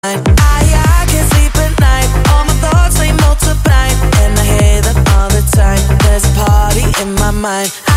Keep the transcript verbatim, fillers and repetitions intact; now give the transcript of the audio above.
I, I can't sleep at night. All my thoughts they multiply, and I hear them all the time. There's a party in my mind.